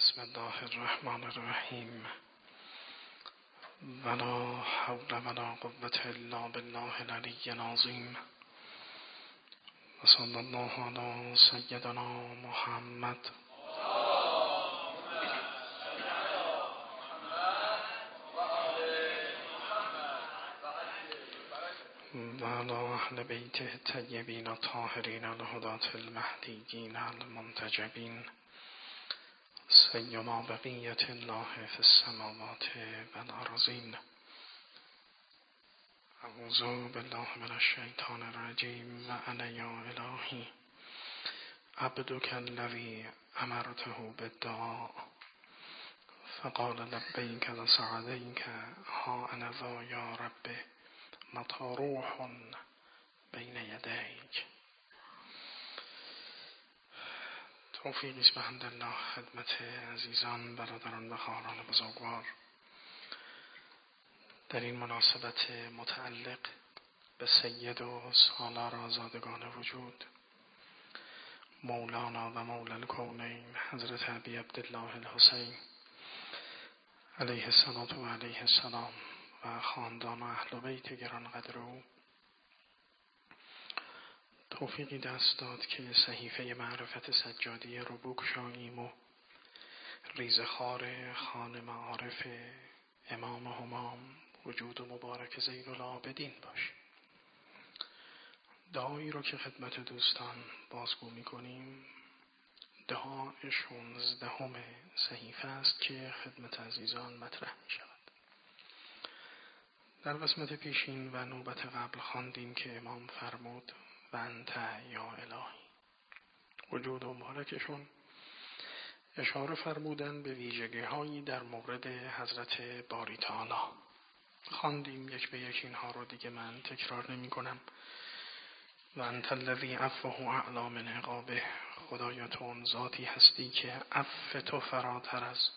بسم الله الرحمن الرحیم ولا حول ولا قوة الا بالله العلی العظیم و صلی الله علی سیدنا محمد و علی اهل بیته الطیبین الطاهرین الهداة المهدیین المنتجبین سیما بقیت الله فی السماوات و الارضین. اعوذ بالله من الشیطان الرجیم و انا یا الهی عبدک الذی امرته بالدعاء فقال لبیک و سعدیک ها انا ذا یا رب مطروح بین یدیک. توفیقی است بحمدالله خدمت عزیزان، برادران و خواهران بزرگوار. در این مناسبت متعلق به سید و سالار آزادگان وجود مولانا و مولا الکونین حضرت ابی عبدالله الحسین علیه الصلاة و علیه السلام و خاندان و اهل بیت گرانقدر او توفیقی دست داد که صحیفه معرفت سجادی رو بگشاییم و ریزخوار خوان معارف امام همام وجود مبارک زین العابدین باشیم. دعایی رو که خدمت دوستان بازگو می‌کنیم دعا 16 صحیفه است که خدمت عزیزان مطرح می‌شود. در قسمت پیشین و نوبت قبل خواندیم که امام فرمود و انت یا الهی. وجود مبارکشون اشاره فرمودن به ویژگی‌هایی در مورد حضرت باری تعالی. خواندیم یک به یک اینها رو، دیگه من تکرار نمی کنم. و انت الذی عفوه اعلی من عقابه. خدایا تو اون ذاتی هستی که عفو تو فراتر از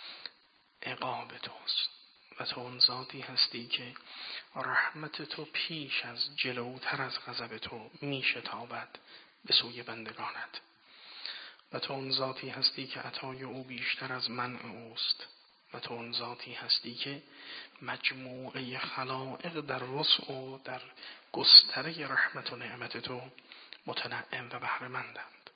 عقاب توست و تو اون ذاتی هستی که رحمت تو پیش از جلوتر از غضب تو میشتابد به سوی بندگانت و تو اون ذاتی هستی که عطای او بیشتر از منع اوست و تو اون ذاتی هستی که مجموعه خلائق در وسع و در گستره رحمت و نعمت تو متنعم و بهره‌مندند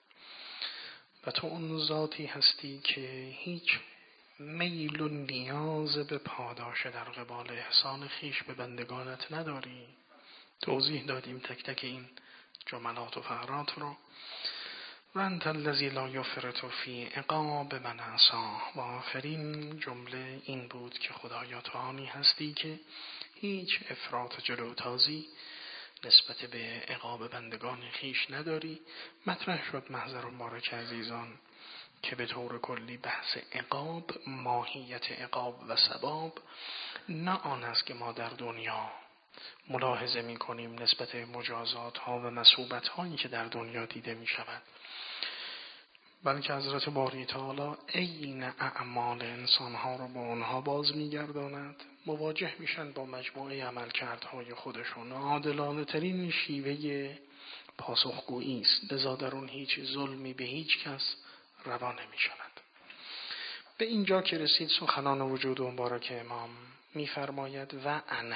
و تو اون ذاتی هستی که هیچ میل و نیاز به پاداش در قبال احسان خیش به بندگانت نداری. توضیح دادیم تک تک این جملات و فقرات رو. و انت الذی لا یفرط فی عقاب من عصاه. و آخرین جمله این بود که خدایا تو آنی هستی که هیچ افراط جلوتازی نسبت به عقاب بندگان خیش نداری. مطرح شد محضر مبارک عزیزان که به طور کلی بحث عقاب، ماهیت عقاب و ثواب نه آن است که ما در دنیا ملاحظه می کنیم نسبت مجازات ها و مثوبت هایی که در دنیا دیده می شود، بلکه حضرت باری تعالی عین اعمال انسان ها رو با اونها باز می گرداند. مواجه میشن با مجموعه عملکردهای خودشون. عادلانه ترین شیوه پاسخگویی است، لذا در اون هیچ ظلمی به هیچ کس روا نمی شود. به اینجا که رسید سخنان وجود مبارک امام می‌فرماید و انا.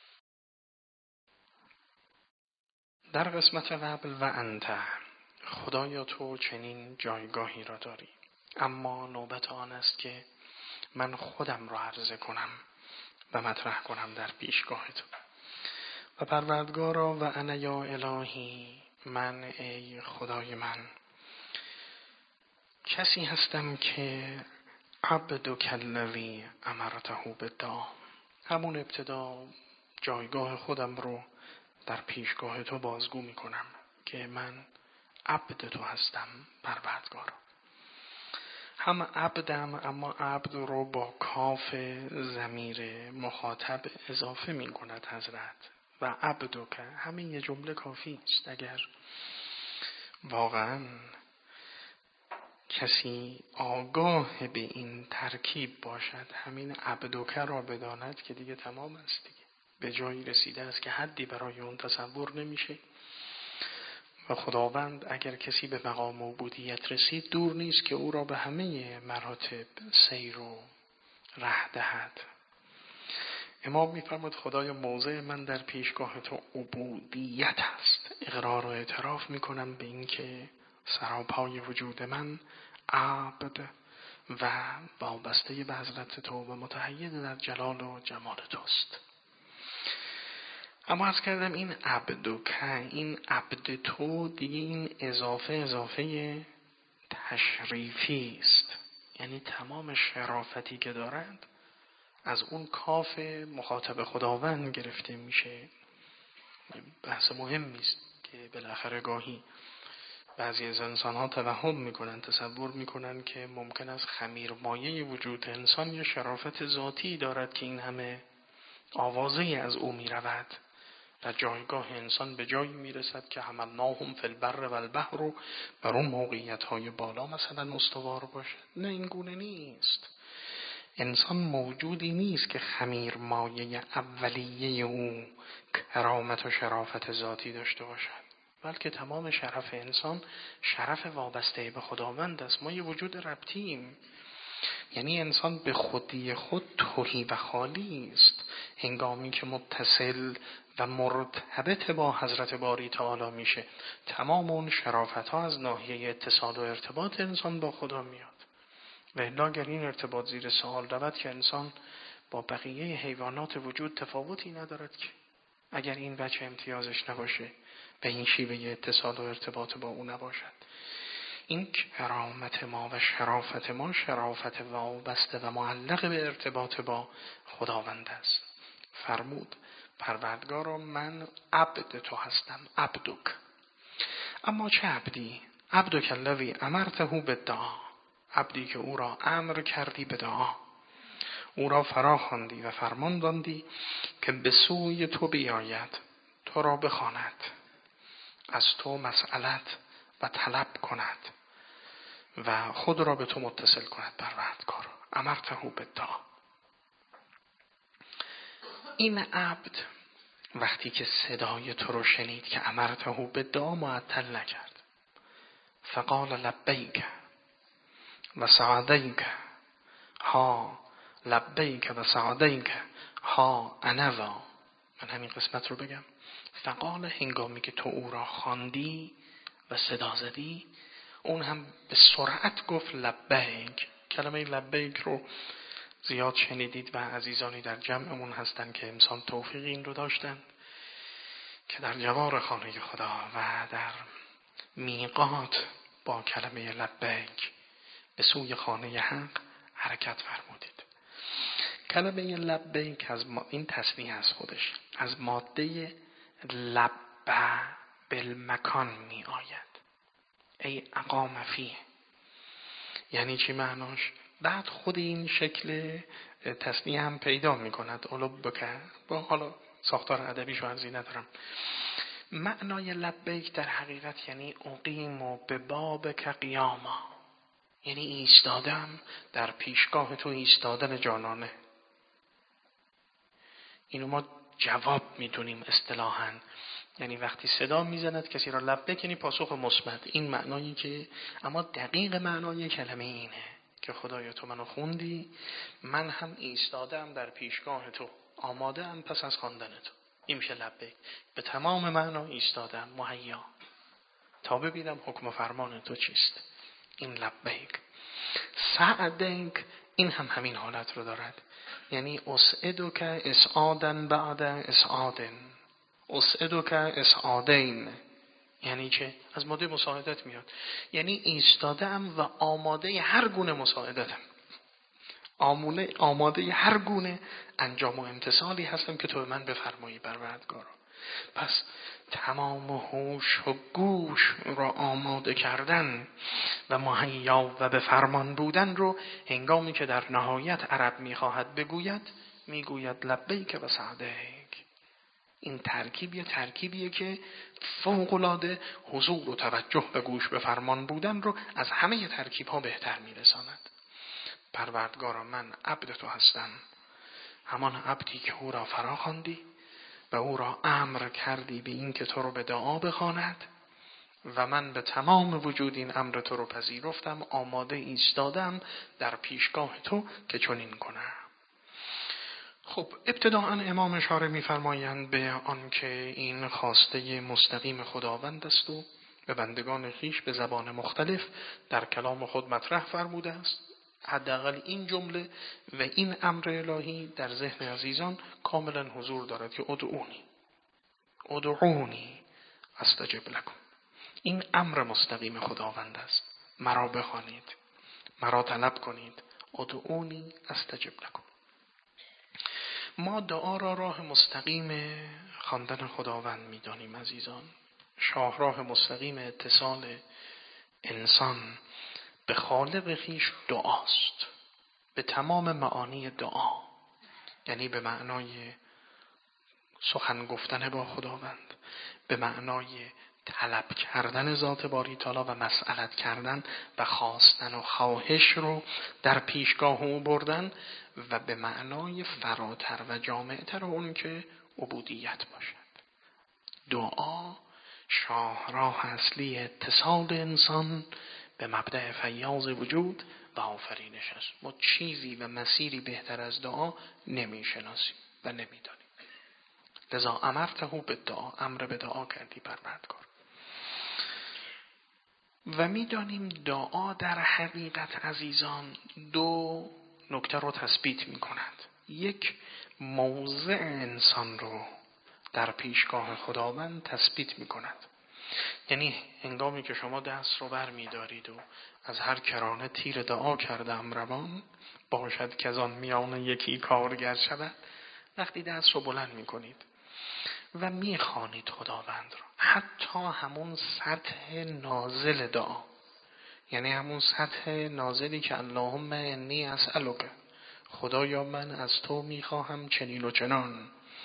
در قسمت قبل و انت، خدایا تو چنین جایگاهی را داری، اما نوبت آن است که من خودم را عرضه کنم و مطرح کنم در پیشگاه تو. و پروردگارا و انا یا الهی، من ای خدای من کسی هستم که عبدک الذی امرته بالدعاء. همون ابتدا جایگاه خودم رو در پیشگاه تو بازگو می کنم که من عبد تو هستم پروردگارا. هم عبدم، اما عبد رو با کاف ضمیر مخاطب اضافه می کند حضرت و عبدک. همین یه جمله کافی است. اگر واقعا کسی آگاه به این ترکیب باشد، همین عبدک را بداند که دیگه تمام است، دیگه به جایی رسیده است که حدی برای اون تصور نمیشه. و خداوند اگر کسی به مقام عبودیت رسید دور نیست که او را به همه مراتب سیر و ره دهد. امام می‌فرماید خدای موضع من در پیشگاه تو عبودیت است. اقرار و اعتراف میکنم به این که سراپای وجود من عبد و وابسته به حضرت تو و متحید در جلال و جمال توست. اما از کردم این این عبد تو دیگه این اضافه تشریفی است. یعنی تمام شرافتی که دارد از اون کاف مخاطب خداوند گرفته میشه. بحث مهمی است که بالاخره گاهی بعضی از انسان‌ها توهم میکنن، تصور میکنن که ممکن است خمیر مایه وجود انسان یا شرافت ذاتی دارد که این همه آوازه از او میرود و جایگاه انسان به جایی میرسد که حملناهم فی البر و البحر رو بر اون موقعیت‌های بالا مثلا استوار باشد. نه، این گونه نیست. انسان موجودی نیست که خمیر مایه اولیه او کرامت و شرافت ذاتی داشته باشد، بلکه تمام شرف انسان شرف وابسته به خداوند است. ما یه وجود ربطیم، یعنی انسان به خودی خود تهی و خالی است. هنگامی که متصل و مرتبط با حضرت باری تعالی میشه، تمام اون شرافت ها از ناحیه اتصال و ارتباط انسان با خدا میاد. و الا اگر این ارتباط زیر سوال رود که انسان با بقیه حیوانات وجود تفاوتی ندارد، که اگر این بچه امتیازش نباشه، به این شیوه اتصال و ارتباط با او نباشد. این کرامت ما و شرافت ما شرافت وابسته و معلق به ارتباط با خداوند است. فرمود پروردگارا من عبد تو هستم، عبدک. اما چه عبدی؟ عبدک الذی امرته بالدعا، عبدی که او را امر کردی به دعا، او را فرا خواندی و فرمان دادی که به سوی تو بیاید، تو را بخواند، از تو مسئلت و طلب کند و خود را به تو متصل کند. پروردگار امرته بالدعا. این عبد وقتی که صدای تو رو شنید که امرته بالدعا معطل نکرد، فقال لبیک و سعدیک ها، لبیک و سعدیک ها انوا. من همین قسمت رو بگم. فقال، هنگامی که تو او را خواندی و صدا زدی، اون هم به سرعت گفت لبیک. کلمه لبیک رو زیاد شنیدید و عزیزانی در جمعمون هستن که امسال توفیق این رو داشتن که در جوار خانه خدا و در میقات با کلمه لبیک به سوی خانه حق حرکت فرمودید. کلمه لبیک از این تصنیح از خودش از ماده لب بالمکان می آید، ای اقام فیه. یعنی چی معناش؟ بعد خود این شکل تصنیح هم پیدا می کند. با حالا ساختار ادبیشو ارزی ندارم. معنای لبیک در حقیقت یعنی اقیم و به بابک قیاما، یعنی ایستادم در پیشگاه تو، ایستادن جانانه. اینو ما جواب میدونیم اصطلاحاً، یعنی وقتی صدا میزند کسی را لبیک یعنی پاسخ مثبت. این معنایی که اما دقیق معنای کلمه اینه که خدایا تو منو خوندی، من هم ایستادم در پیشگاه تو، آماده ام پس از خواندن تو. این میشه لبیک. به تمام معنا ایستادم، مهیا تا ببینم حکم و فرمان تو چیست. این لبیک. سعدیک این هم همین حالت رو دارد، یعنی اسعدک اسعادن بعد اسعادن، اسعدک اسعادین. یعنی چه؟ از ماده مساعدت میاد، یعنی ایستادم و آماده هر گونه مساعدتم، آماده هر گونه انجام و امتثالی هستم که تو به من بفرمایی پروردگارا. پس تمام هوش و گوش را آماده کردن و مهیا و به فرمان بودن رو هنگامی که در نهایت عرب میخواهد بگوید، میگوید لبیک و سعدیک. این ترکیبیه که فوق‌العاده حضور و توجه به گوش به فرمان بودن رو از همه ترکیب ها بهتر میرساند. پروردگارا من عبد تو هستم، همان عبدی که او را فرا خواندی و او را امر کردی به این که تو رو به دعا بخواند و من به تمام وجود این امر تو رو پذیرفتم، آماده ایستادم در پیشگاه تو که چنین کنم. خب ابتداءً امام اشاره می‌فرمایند به آن که این خواسته مستقیم خداوند است و به بندگان خویش به زبان مختلف در کلام خود مطرح فرموده است. حداقل این جمله و این امر الهی در ذهن عزیزان کاملا حضور دارد که ادعونی استجب لکم. این امر مستقیم خداوند است. مرا بخوانید، مرا طلب کنید. ادعونی استجب لکم. ما دعا را راه مستقیم خواندن خداوند می‌دانیم عزیزان. شاهراه مستقیم اتصال انسان به خالق خویش دعاست، به تمام معانی دعا، یعنی به معنای سخن گفتن با خداوند، به معنای طلب کردن ذات باری تعالی و مسئلت کردن و خواستن و خواهش رو در پیشگاه او بردن، و به معنای فراتر و جامعتر اون که عبودیت باشد. دعا شاهراه اصلی اتصال انسان به مبدأ فیاض وجود و آفرینش است. ما چیزی و مسیری بهتر از دعا نمیشناسیم و نمیدانیم. لذا امرته به دعا، امر به دعا کردی پروردگار. و میدانیم دعا در حقیقت عزیزان دو نکته رو تثبیت می کند. یک، موضع انسان رو در پیشگاه خداوند تثبیت می کند. یعنی هنگامی که شما دست رو بر می دارید و از هر کرانه تیر دعا کردم روان باشد که از آن میان یکی کارگر شود، وقتی دست رو بلند می کنید و می خوانید خداوند رو، حتی همون سطح نازل دعا، یعنی همون سطح نازلی که اللهم انی اسألک، خدایا من از تو میخواهم چنین و چنان،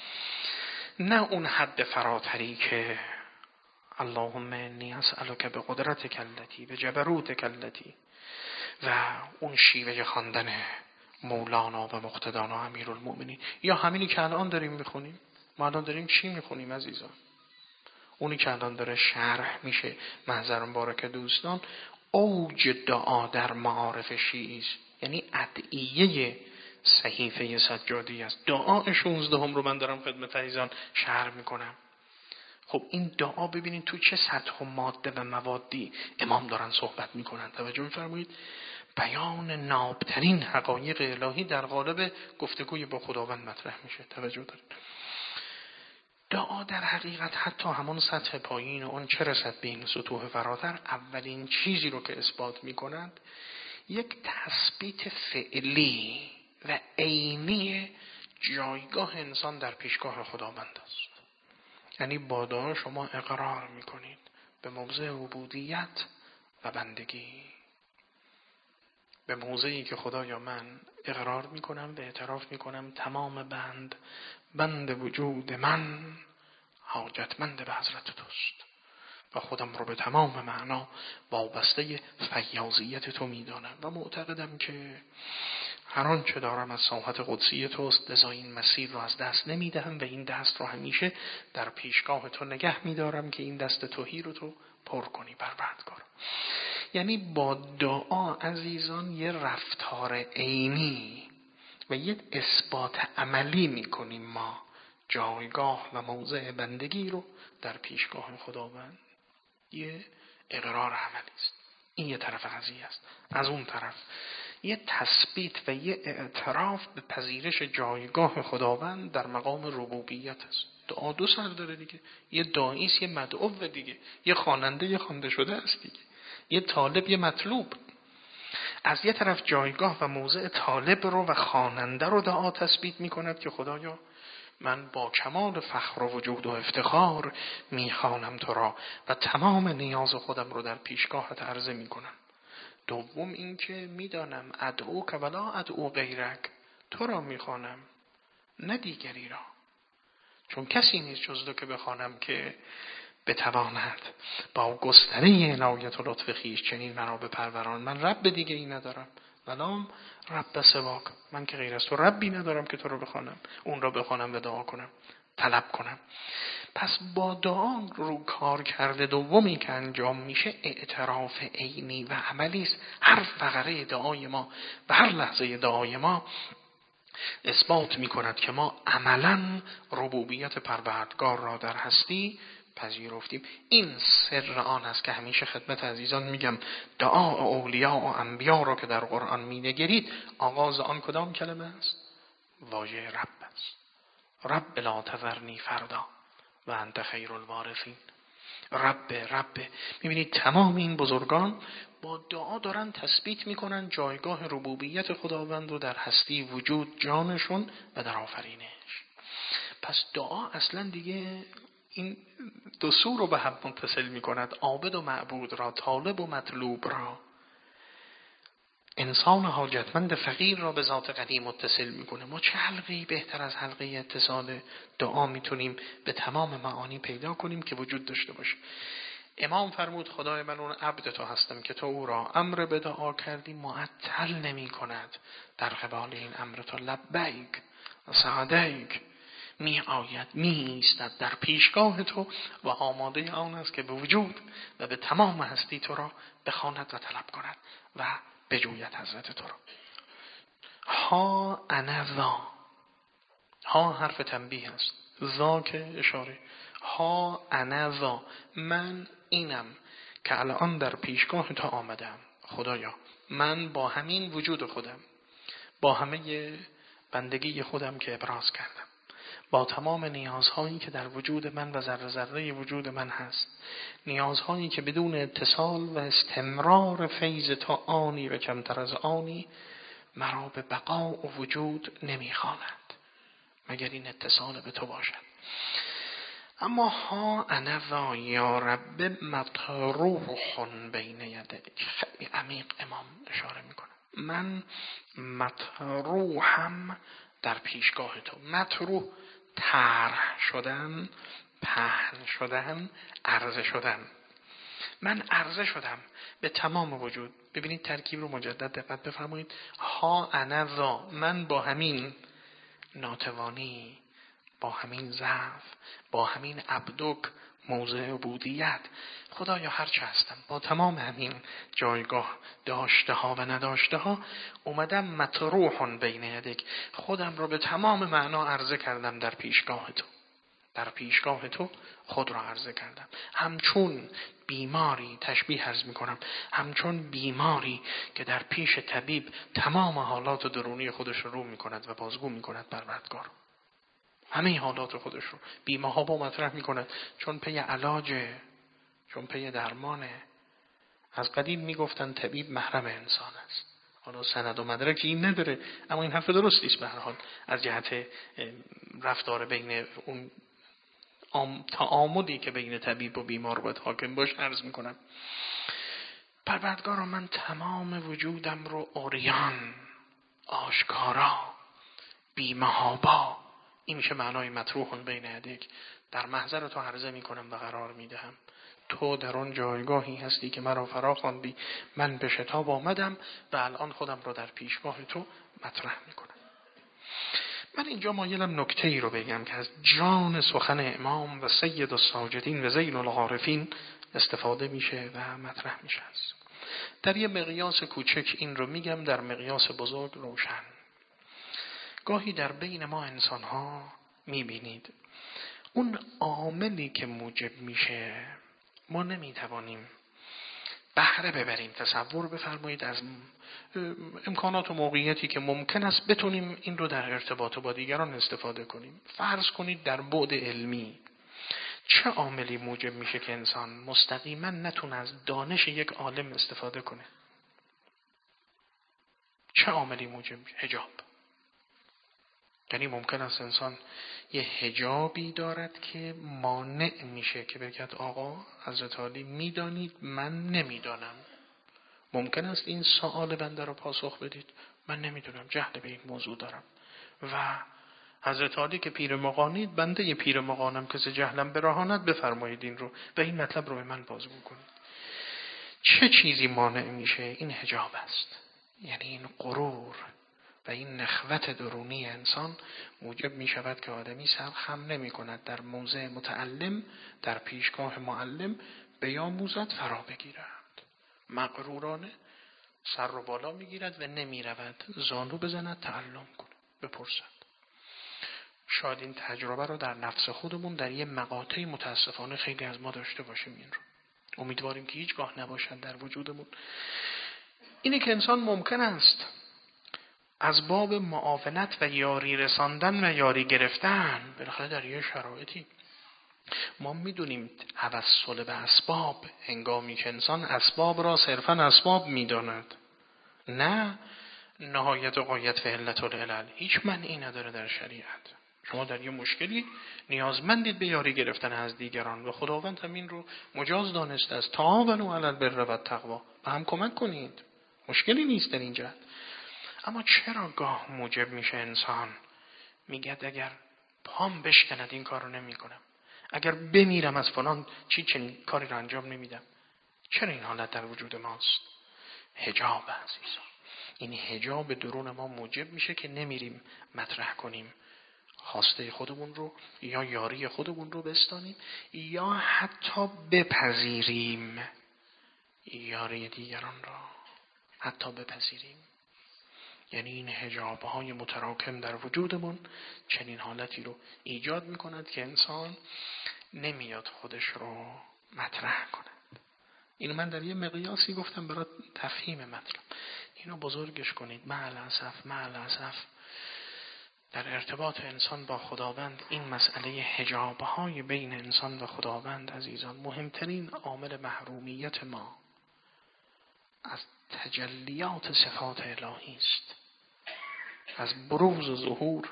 نه اون حد فراتری که اللهم انی اسألک به قدرتک التی به جبروتک التی و اون شیوه خواندن مولانا و مقتدانا امیرالمؤمنین، یا همینی که الان داریم میخونیم. ما الان داریم چی میخونیم عزیزان؟ اونی که الان داره شرح میشه محضر مبارک دوستان، اوج دعا در معارف شیعی است، یعنی ادعیه صحیفه سجادی است. دعا 16 رو من دارم خدمت عزیزان شرح میکنم. خب این دعا ببینید تو چه سطح و ماده و موادی امام دارن صحبت میکنن. توجه میفرمایید؟ بیان نابترین حقایق الهی در قالب گفتگوی با خداوند مطرح میشه. توجه دارید؟ دعا در حقیقت حتی همون سطح پایین و اون چه رسد به این سطوح فراتر، اولین چیزی رو که اثبات میکنند یک تثبیت فعلی و عینی جایگاه انسان در پیشگاه خداوند است. یعنی با دعا شما اقرار میکنید به موضع عبودیت و بندگی، به موضعی که خدایا من اقرار میکنم و اعتراف میکنم تمام بند وجود من حاجتمند به حضرت توست و خودم رو به تمام معنا وابسته فیاضیت تو میدانم و معتقدم که هر آنچه دارم از ساحت قدسی توست، لذا این مسیر رو از دست نمیدهم و این دست رو همیشه در پیشگاه تو نگه میدارم که این دست توهی رو تو پر کنی پروردگار. یعنی با دعا عزیزان یه رفتار عینی و یه اثبات عملی میکنیم ما جایگاه و موضع بندگی رو در پیشگاه خداوند. یه اقرار عملی است. این یه طرف قضیه است. از اون طرف یه تثبیت و یه اعتراف به پذیرش جایگاه خداوند در مقام ربوبیت است. دعا دو سر داره دیگه. یه داعی است، یه مدعو دیگه. یه خواننده، یه خوانده شده است دیگه. یه طالب، یه مطلوب. از یه طرف جایگاه و موضع طالب رو و خواننده رو دعا تثبیت می‌کند که خدایا من با کمال فخر و وجود و افتخار میخوانم تو را و تمام نیاز خودم رو در پیشگاهت عرضه میکنم. دوم این که میدانم ادعو که ولا ادعو غیرک، تو را میخوانم نه دیگری را، چون کسی نیست جز تو که بخوانم که بتواند با گستره عنایت و لطف خویش چنین مرا بپروران. من رب دیگه ای ندارم، ولام رب سواک، من که غیر از تو ربی ندارم که تو رو بخوانم، اون را بخوانم و دعا کنم. طلب کنم. پس با دعا رو کار کرده دومی که انجام میشه اعتراف عینی و عملی است. هر فقره دعای ما و هر لحظه دعای ما اثبات میکند که ما عملاً ربوبیت پروردگار را در هستی پذیرفتیم. این سر آن است که همیشه خدمت عزیزان میگم دعا اولیاء و انبیا را که در قرآن مینگرید آغاز آن کدام کلمه است؟ واژه رب است. رب لا تذرنی فردا و انت خیر الوارثین. رب. میبینید تمام این بزرگان با دعا دارن تثبیت میکنن جایگاه ربوبیت خداوند رو در هستی وجود جانشون و در آفرینش. پس دعا اصلا دیگه این دو سو رو به هم متصل میکند، عابد و معبود را، طالب و مطلوب را، انسان حاجتمند فقیر را به ذات غنی متصل میکنه. ما چه حلقه‌ای بهتر از حلقه اتصال دعا میتونیم به تمام معانی پیدا کنیم که وجود داشته باشه. امام فرمود خدای من اون عبد تو هستم که تو او را امر به دعا کردی معطل نمی کند در قبال این امر تو. لبیک و سعدیک، می آید می ایستد در پیشگاه تو و آماده آن است که به وجود و به تمام هستی تو را بخواند و طلب کند و بجوید حضرت تو را. ها انا ذا، ها حرف تنبیه است، ذا که اشاره. ها انا ذا، من اینم که الان در پیشگاه تو آمدم. خدایا من با همین وجود خودم، با همه بندگی خودم که ابراز کردم، با تمام نیازهایی که در وجود من و ذره ذره وجود من هست، نیازهایی که بدون اتصال و استمرار فیض تو آنی و کمتر از آنی مرا به بقا و وجود نمیخواند مگر این اتصال به تو باشد. اما ها انا ذا یا رب مطروح بین یدیک، خیلی عمیق امام اشاره میکنه. من مطروحم در پیشگاه تو. مطروح طرح شدن، پهن شدن، عرضه شدن. من عرضه شدم به تمام وجود. ببینید ترکیب رو مجدد دقت بفرمایید. ها انا ذا، من با همین ناتوانی، با همین ضعف، با همین عبدک موضع عبودیت، خدایا هرچه هستم، با تمام همین جایگاه داشته ها و نداشته ها اومدم مطروح بین یدیک، خودم رو به تمام معنا عرضه کردم در پیشگاه تو. در پیشگاه تو خود را عرضه کردم همچون بیماری، تشبیه عرض میکنم، همچون بیماری که در پیش طبیب تمام حالات درونی خودش رو میکند و بازگو میکند پروردگار. همه حالات خودش رو بیمه با مطرح میکند چون پی علاجه، چون پی درمانه. از قدیم میگفتن طبیب محرم انسان است. حالا سند و مدرکی این نداره، اما این حرف درستی است به هر حال از جهت رفتار بین اون تعاملی که بین طبیب و بیمار باید حاکم باش عرض میکنم. پروردگارا من تمام وجودم رو عریان، آشکارا، بی‌محابا، این میشه معنای مطروح بین یدیک، در محضر تو عرضه میکنم و قرار میدهم. تو در آن جایگاهی هستی که مرا فرا خواندی، من به شتاب آمدم و الان خودم را در پیشگاه تو مطرح میکنم. من اینجا مایلم نکته ای رو بگم که از جان سخن امام و سید الساجدین و زین العارفین استفاده میشه و مطرح میشه. در یه مقیاس کوچک این رو میگم، در مقیاس بزرگ روشن. گاهی در بین ما انسان ها میبینید اون عاملی که موجب میشه ما نمیتوانیم بهره ببریم. تصور بفرمایید از امکانات و موقعیتی که ممکن است بتونیم این رو در ارتباط با دیگران استفاده کنیم. فرض کنید در بعد علمی چه عاملی موجب میشه که انسان مستقیما نتونه از دانش یک عالم استفاده کنه؟ چه عاملی موجب میشه؟ حجاب. یعنی ممکن است انسان یه حجابی دارد که مانع میشه که بگید آقا حضرت علی میدانید من نمیدانم. ممکن است این سوال بنده رو پاسخ بدید من نمیدونم، جهل به این موضوع دارم. و حضرت علی که پیر مغانید، بنده ی پیر مغانم که ز جهلم براهاند، بفرمایید این رو و این مطلب رو به من بازگو کنید. چه چیزی مانع میشه؟ این حجاب است. یعنی این غرور، و این نخوت درونی انسان موجب می شود که آدمی سر خم نمی کند در موضع متعلم، در پیشگاه معلم بیاموزد فرا بگیرد. مغرورانه سر رو بالا می گیرد و نمی رود زانو بزند تعلم کنه، بپرسد. شاید این تجربه رو در نفس خودمون در یه مقاطعی متاسفانه خیلی از ما داشته باشیم. این رو امیدواریم که هیچگاه نباشد در وجودمون. اینه که انسان ممکن است از باب معاونت و یاری رساندن و یاری گرفتن، بالاخره در یه شرایطی ما میدونیم توسل به اسباب، هنگامی که انسان اسباب را صرفا اسباب میداند، نه نهایت و غایت و علت العلل، هیچ معنی نداره در شریعت. شما در یه مشکلی نیازمندید به یاری گرفتن از دیگران و خداوند همین رو مجاز دانسته است. تعاونوا علی البر و التقوا، به هم کمک کنید، مشکلی نیست در اینجا. اما چرا گاه موجب میشه انسان میگه اگر پام بشکند این کار رو نمی کنم، اگر بمیرم از فلان چنین کاری رو انجام نمیدم؟ چرا این حالت در وجود ماست؟ حجاب عزیزان، این حجاب درون ما موجب میشه که نمیریم مطرح کنیم خواسته خودمون رو یا یاری خودمون رو بستانیم یا حتی بپذیریم یاری دیگران را، حتی بپذیریم. یعنی این حجاب‌های متراکم در وجودمون چنین حالتی رو ایجاد می‌کند که انسان نمیاد خودش رو مطرح کند. اینو من در یه مقیاسی گفتم برای تفهیم مطلب، اینو بزرگش کنید. معلاسف در ارتباط انسان با خداوند این مسئله حجاب‌های بین انسان و خداوند عزیزان مهمترین عامل محرومیت ما از تجلیات صفات الهی است، از بروز و ظهور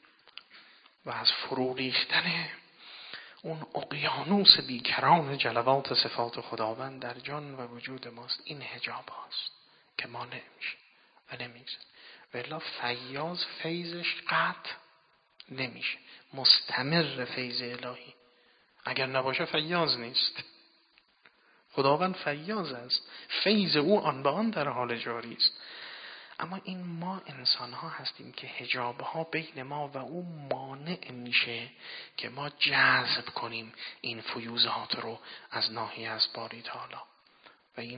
و از فرو ریختن اون اقیانوس بیکران جلوات صفات خداوند در جان و وجود ماست. این حجاب هاست که مانع میشه و نمیگذاره. ولی فیاض فیضش قطع نمیشه، مستمر فیض الهی. اگر نباشه فیاض نیست. خداوند فیاض است، فیض او آن به آن در حال جاری است. اما این ما انسان ها هستیم که حجاب ها بین ما و او مانع میشه که ما جذب کنیم این فیوزات رو از ناحیه از باری تعالی. و این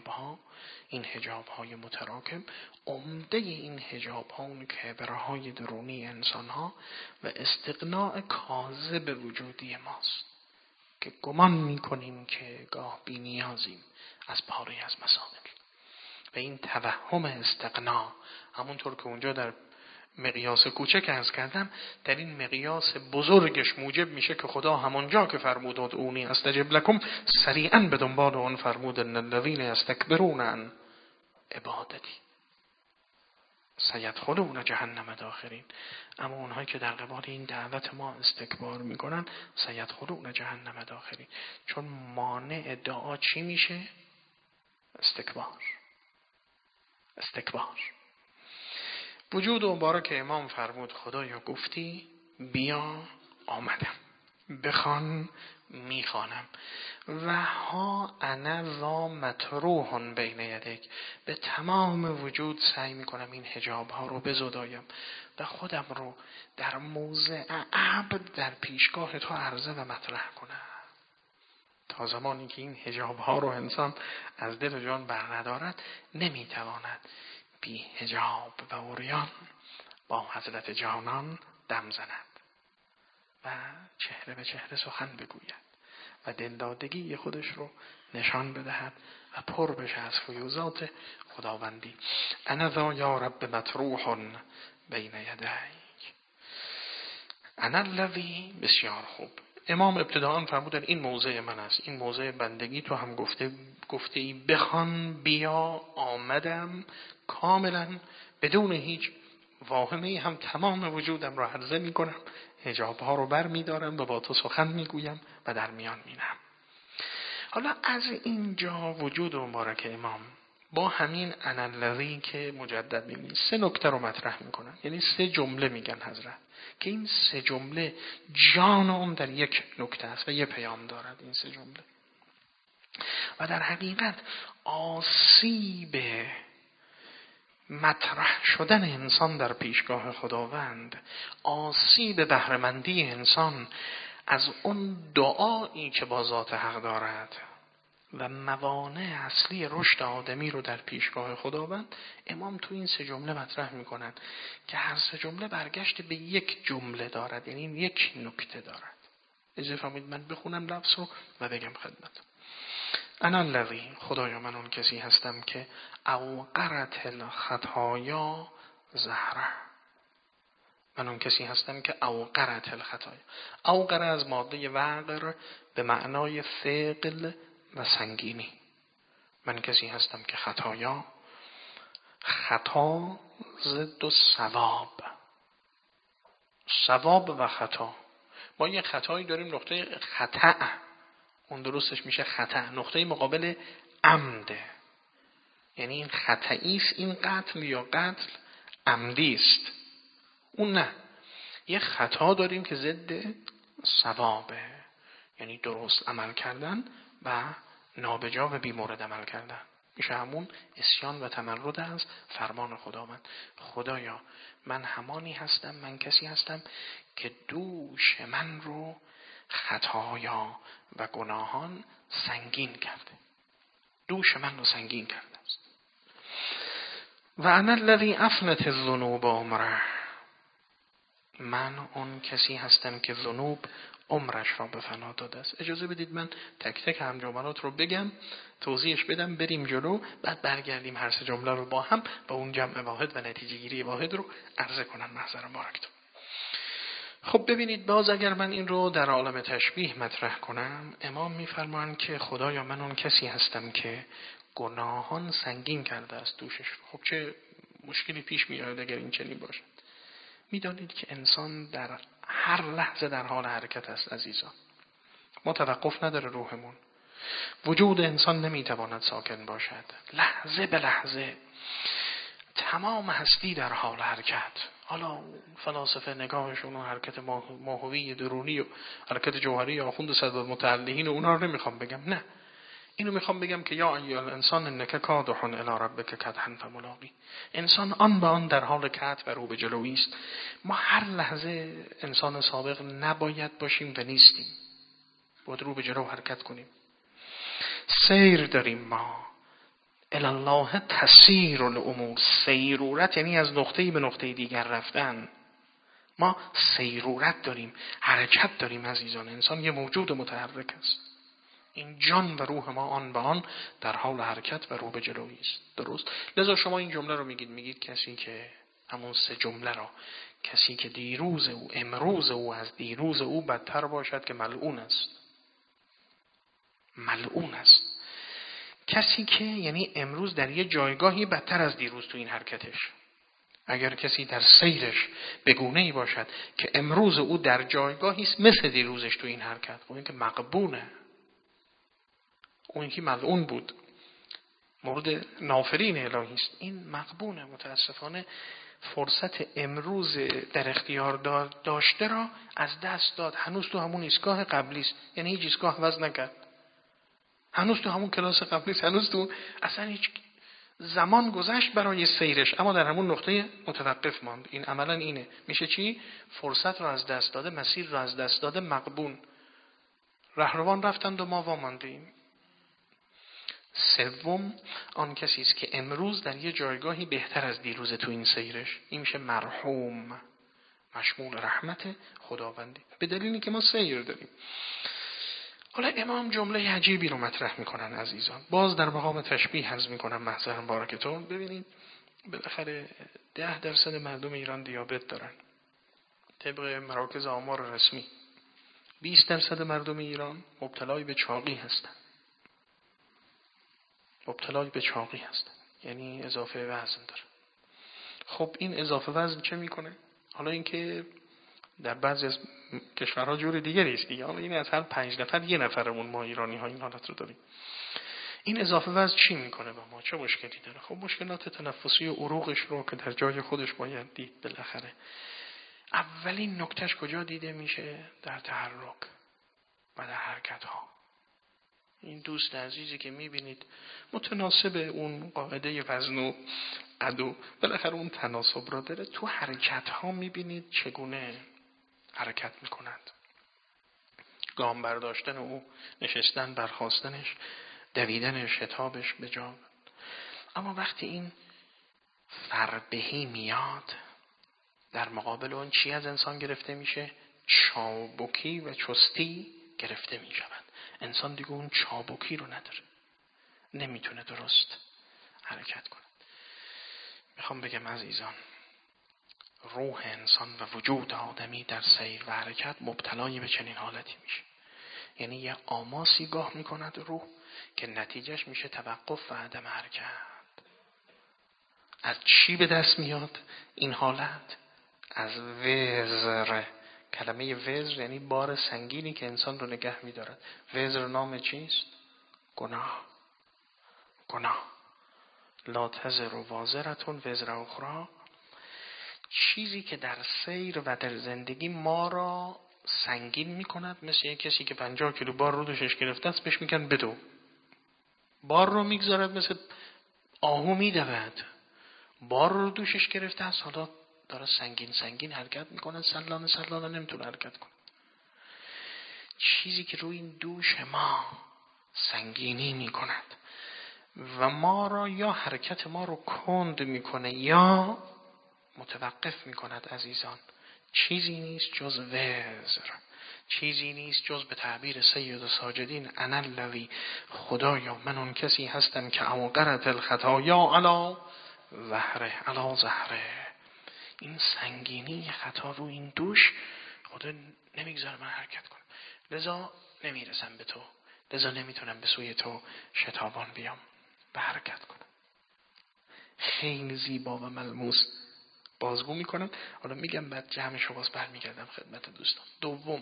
حجاب های متراکم، عمده این حجاب ها اون کبرهای درونی انسان ها و استغناء کاذب وجودی ماست که گمان میکنیم که گاه بی نیازیم از پاره از مسائل. و این توهم استغنا، همونطور که اونجا در مقیاس کوچک عرض کردم، در این مقیاس بزرگش موجب میشه که خدا همونجا که فرمود ادعونی استجب لکم، سریعا به دنبال اون فرمود ان الذین یستکبرون عن عبادتی سیدخلون جهنم داخرین. اما اونهایی که در قبال این دعوت ما استکبار میکنن سیدخلون جهنم داخرین. چون مانع دعا چی میشه؟ استکبار. وجود مبارک امام فرمود خدایا گفتی بیا آمدم، بخوان میخوانم، و ها انا ذا مطروح بین یدیک، به تمام وجود سعی میکنم این حجاب ها رو بزدایم و خودم رو در موضع عبد در پیشگاه تو عرضه و مطرح کنم. تا زمانی که این حجاب ها رو انسان از دل و جان بر ندارد نمیتواند بی حجاب و عریان با حضرت جانان دم زند و چهره به چهره سخن بگوید و دلدادگی خودش رو نشان بدهد و پر بشه از فیوزات خداوندی. انا ذا یا رب مطروح بین یدیک انا الذی. بسیار خوب. امام ابتداءً فرمودن این موضع من است، این موضع بندگی. تو هم گفته ای بخوان بیا آمدم، کاملا بدون هیچ واهمه هم تمام وجودم را عرضه می کنم، حجاب ها رو بر می دارم و با تو سخن می گویم و در میان می نهم. حالا از اینجا وجود مبارک امام با همین انا الذی که مجدد می‌بینید 3 نکته رو مطرح میکنن، یعنی 3 جمله میگن حضرت که این 3 جمله جان اون در یک نکته است و یه پیام دارد. این 3 جمله و در حقیقت آسیب مطرح شدن انسان در پیشگاه خداوند، آسیب بهره‌مندی انسان از اون دعایی که با ذات حق دارد و موانع اصلی رشد آدمی رو در پیشگاه خداوند، امام تو این 3 جمله مطرح میکنن که هر 3 جمله برگشت به یک جمله دارد، یعنی یک نکته دارد. اجازه فرمایید من بخونم لفظ رو و بگم خدمت. انا الذی، خدایا من اون کسی هستم که اوقرت الخطایا زهره. من اون کسی هستم که اوقرت الخطایا. اوقر از ماده وقر به معنای ثقل و سنگینی. من کسی هستم که خطا ضد و ثواب و خطا. ما یه خطایی داریم نقطه خطأ، اون درستش میشه خطأ، نقطه مقابل عمده، یعنی این خطایی است، این قتل یا قتل عمدی است. اون نه، یه خطا داریم که ضد ثوابه، یعنی درست عمل کردن و نابجا و بیمورد عمل کردن، میشه همون عصیان و تمرد از فرمان خداوند. خدایا من همانی هستم، من کسی هستم که دوش من رو خطایا و گناهان سنگین کرده، دوش من رو سنگین کرده است. و انا الذی افنت الذنوب عمره. من اون کسی هستم که ذنوب عمرش را به فنا داده است. اجازه بدید من تک تک هم جملات رو بگم، توضیحش بدم، بریم جلو، بعد برگردیم هر 3 جمله رو با هم با اون جمع واحد و نتیجه گیری واحد رو عرضه کنم محضر مبارکتون. خب ببینید، باز اگر من این رو در عالم تشبیه مطرح کنم، امام میفرمایند که خدایا من اون کسی هستم که گناهان سنگین کرده است دوشش. خب چه مشکلی پیش میاد اگر این چنین باشد؟ میدانید که انسان در هر لحظه در حال حرکت است عزیزان، ما توقف نداره روحمون، وجود انسان نمیتواند ساکن باشد، لحظه به لحظه تمام هستی در حال حرکت. حالا فلاسفه نگاهشون و حرکت ماهوی درونی و حرکت جوهری آخوند صدالمتعلقین و اونا رو نمیخوام بگم، نه، اینو میخوام بگم که یا ایها الانسان انک کادح الی ربک کدحا فملاقی. انسان آن به آن در حال کدح و رو به جلویی است. ما هر لحظه انسان سابق نباید باشیم و نیستیم، باید رو به جلو حرکت کنیم. سیر داریم ما، الی الله تسیر الامور. سیرورت یعنی از نقطه‌ای به نقطه دیگر رفتن. ما سیرورت داریم، حرکت داریم عزیزان. انسان یه موجود متحرک است، این جان و روح ما آن به آن در حال حرکت و رو به جلویی است. درست؟ لذا شما این جمله رو میگید کسی که همون 3 جمله را، کسی که دیروز او امروز او از دیروز او بدتر باشد که ملعون است. ملعون است کسی که یعنی امروز در یه جایگاهی بدتر از دیروز تو این حرکتش. اگر کسی در سیرش به گونه‌ای باشد که امروز او در جایگاهی است مثل دیروزش تو این حرکت، خب این که مغبونه، اون که ملعون بود، مورد نافرین الهی است، این مغبونه. متاسفانه فرصت امروز در اختیار داشته را از دست داد، هنوز تو همون ایستگاه قبلی است، یعنی هیچ ایستگاه عوض نکرد، هنوز تو همون کلاس قبلی است، هنوز تو اصلا هیچ زمان گذشت برای سیرش، اما در همون نقطه متوقف ماند. این عملا اینه، میشه چی؟ فرصت را از دست داده، مسیر را از دست داده، مغبون. رهروان رفتند و ما واماندیم. سوم آن کسی است که امروز در یه جایگاهی بهتر از دیروز تو این سیرش، این میشه مرحوم، مشمول رحمت خداوندی، به دلیلی که ما سیر داریم. حالا امام جمله عجیبی رو مطرح میکنن عزیزان، باز در مقام تشبیه عرض میکنم محضر مبارکتون. ببینید بالاخره 10% مردم ایران دیابت دارن طبق مراکز آمار رسمی، 20% مردم ایران مبتلای به چاقی هستن، مبتلای به چاقی هستن، یعنی اضافه وزن داره. خب این اضافه وزن چه میکنه؟ حالا اینکه در بعضی از کشورها جور دیگری است دیگه، حالا این از هر 5 نفر 1 نفرمون ما ایرانی ها این حالت رو داریم. این اضافه وزن چی میکنه با ما؟ چه مشکلی داره؟ خب مشکلات تنفسی و عروقش رو که در جای خودش باید دید. بالاخره اولین نکتهش کجا دیده میشه؟ در تحرک و در حرکت ها. این دوست عزیزی که میبینید متناسب اون قاعده وزن و قد و بالاخره اون تناسب را داره، تو حرکت ها میبینید چگونه حرکت میکنند. گام برداشتن او، نشستن، برخاستنش، دویدنش، شتابش به جا. اما وقتی این فربهی میاد، در مقابل اون چی از انسان گرفته میشه؟ چابکی و چستی گرفته میشوند. انسان دیگه اون چابکی رو نداره، نمیتونه درست حرکت کنه. میخوام بگم عزیزان، روح انسان و وجود آدمی در سیر و حرکت مبتلای به چنین حالتی میشه. یعنی یه آماسی گاه میکند روح که نتیجهش میشه توقف و عدم حرکت. از چی به دست میاد این حالت؟ از وزر. کلمه وزر یعنی بار سنگینی که انسان رو نگه میدارد. وزر نام چیست؟ گناه. لا تزر وازرتون وزر اخرى. چیزی که در سیر و در زندگی ما را سنگین میکند، مثل یک کسی که 50 کیلو بار رو دوشش گرفته است، بهش میگن بدو، بار رو میگذارد، مثل آهو میدود. بار رو دوشش گرفته است، حالا داره سنگین حرکت میکنه، سلانه نمیتونه حرکت کنه. چیزی که روی این دوش ما سنگینی میکند و ما را یا حرکت ما رو کند میکنه یا متوقف میکند عزیزان، چیزی نیست جز وزر، چیزی نیست جز به تعبیر سید ساجدین انا الذی، خدایا من اون کسی هستم که اوقرت الخطایا علی ظهره. این سنگینی خطا رو این دوش خدا نمیگذاره من حرکت کنم، لذا نمیرسم به تو، لذا نمیتونم به سوی تو شتابان بیام به حرکت کنم. خیلی زیبا و ملموس بازگو میکنم. حالا میگم بعد جمعشو باز برمیگردم خدمت دوستان. دوم،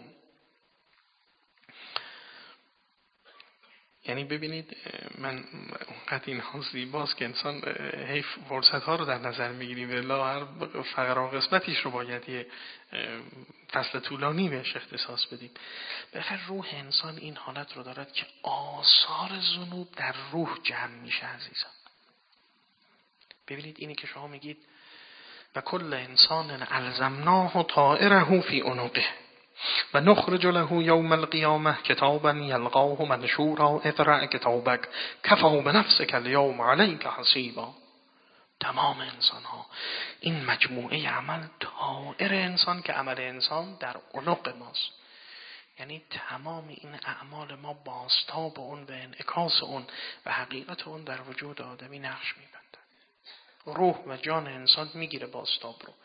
یعنی ببینید من اونقدر اینها زیباست که انسان فرصت ها رو در نظر میگیریم، ولی هر فقره و قسمتیش رو باید یه فصل طولانی بهش اختصاص بدیم. بخیر روح انسان این حالت رو دارد که آثار ذنوب در روح جمع میشه عزیزان. ببینید اینی که شما میگید و کل انسان الزمناه طائره فی عنقه و نخرج له یوم القیامه کتابا یلقاه منشورا اقرأ کتابک کفی بنفسک الیوم علیک حسیبا. تمام انسان ها این مجموعه عمل طائر انسان که عمل انسان در عنق ماست، یعنی تمام این اعمال ما بازتاب اون و انعکاس اون و حقیقت اون در وجود آدمی نقش میبنده. روح و جان انسان میگیره بازتاب رو.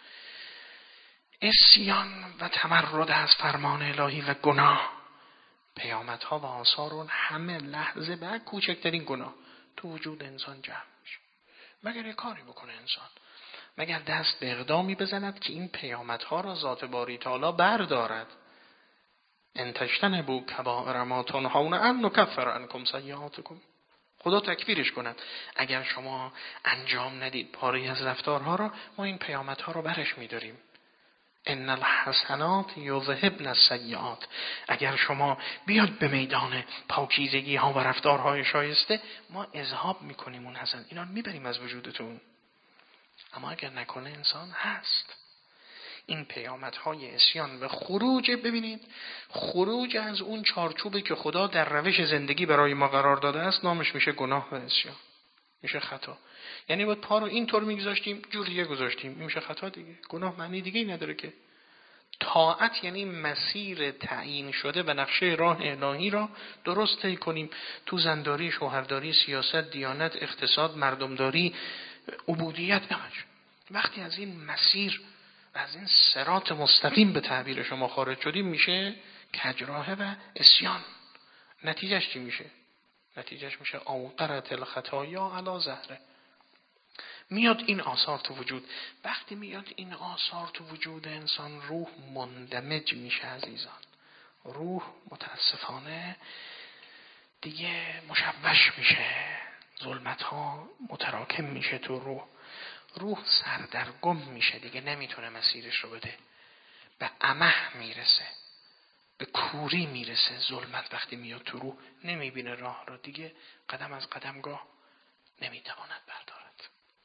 عصیان و تمرد از فرمان الهی و گناه، پیامدها و آثار اون همه لحظه به کوچکترین گناه تو وجود انسان جمع میشه. مگر یه کاری بکنه انسان، مگر دست به اقدامی بزند که این پیامدها را ذات باری تعالی بردارد. ان تجتنبوا کبائر ما تنهون عنه نکفر عنکم سیئاتکم. خدا تکفیرش کند. اگر شما انجام ندید پاری از رفتارها را، ما این پیامدها را برش میداریم. ان الحسنات یذهبن السیئات. اگر شما بیاد به میدان پاکیزگی ها و رفتارهای شایسته، ما اذهاب میکنیم اون حسن، اینا میبریم از وجودتون. اما اگر نکنه انسان هست. این پیامدهای عصیان و خروج، ببینید خروج از اون چارچوبی که خدا در روش زندگی برای ما قرار داده است، نامش میشه گناه و عصیان، میشه خطا. یعنی باید پا رو اینطور میگذاشتیم، جور دیگه گذاشتیم، این میشه خطا دیگه. گناه معنی دیگه ای نداره که. طاعت یعنی مسیر تعیین شده و نقشه راه الهی را درست طی کنیم. تو زنداری، شوهرداری، سیاست، دیانت، اقتصاد، مردمداری، عبودیت. وقتی از این مسیر و از این صراط مستقیم به تعبیر شما خارج شدیم، میشه کجراهه و عصیان. نتیجهش چی میشه؟ نتیجهش میشه اوقرت الخطایا علی ظهره. میاد این آثار تو وجود. وقتی میاد این آثار تو وجود انسان، روح مندمج میشه عزیزان. روح متاسفانه دیگه مشوش میشه، ظلمت ها متراکم میشه تو روح. روح سردرگم میشه، دیگه نمیتونه مسیرش رو بده، به عمه میرسه، به کوری میرسه. ظلمت وقتی میاد تو روح نمیبینه راه را، دیگه قدم از قدمگاه نمیتواند بردارد.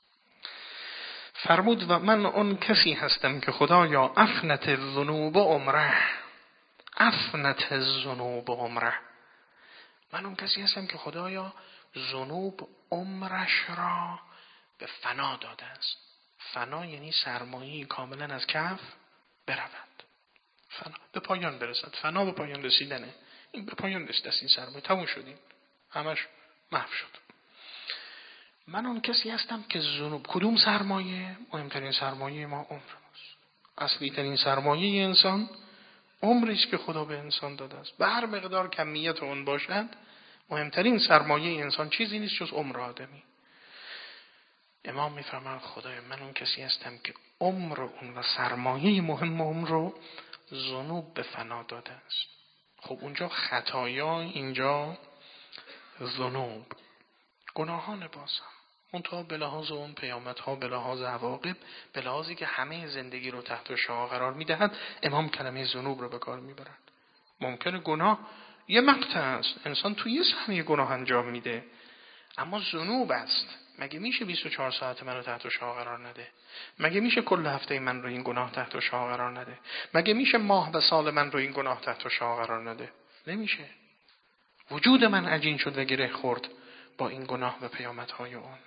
فرمود و من اون کسی هستم که خدایا افنت الذنوب عمره، افنت الذنوب عمره، من اون کسی هستم که خدایا ذنوب عمرش را به فنا داده است. فنا یعنی سرمایه‌ای کاملا از کف برود، فنا به پایان برسد. فنا به پایان رسیدنه. این به پایان رسید این سرمایه، تموم شدیم، همش محو شد. من اون کسی هستم که ذنوب، کدوم سرمایه؟ مهمترین سرمایه ما عمر ماست. اصلی ترین سرمایه انسان عمری است که خدا به انسان داده است. به هر مقدار کمیت اون باشد، مهمترین سرمایه انسان چیزی نیست جز عمر آدمی. امام میفرماید خدای من اون کسی هستم که عمر اون و سرمایه مهم عمر رو ذنوب به فنا داده است. خب اونجا خطایا، اینجا ذنوب، گناهان بازم. اون تا به لحاظ اون پیامدها، به لحاظ عواقب، به لحاظی که همه زندگی رو تحت شعاع قرار میدهد، امام کلمه ذنوب رو به کار میبرد. ممکنه گناه یه مقطع است، انسان توی یه ثانیه گناه انجام میده، اما ذنوب است. مگه میشه 24 ساعت منو تحت شعاع قرار نده؟ مگه میشه کل هفته من رو این گناه تحت شعاع قرار نده؟ مگه میشه ماه و سال من رو این گناه تحت شعاع قرار نده؟ نمیشه. وجود من عجین شد و گره خورد با این گناه و پیامدهای اون.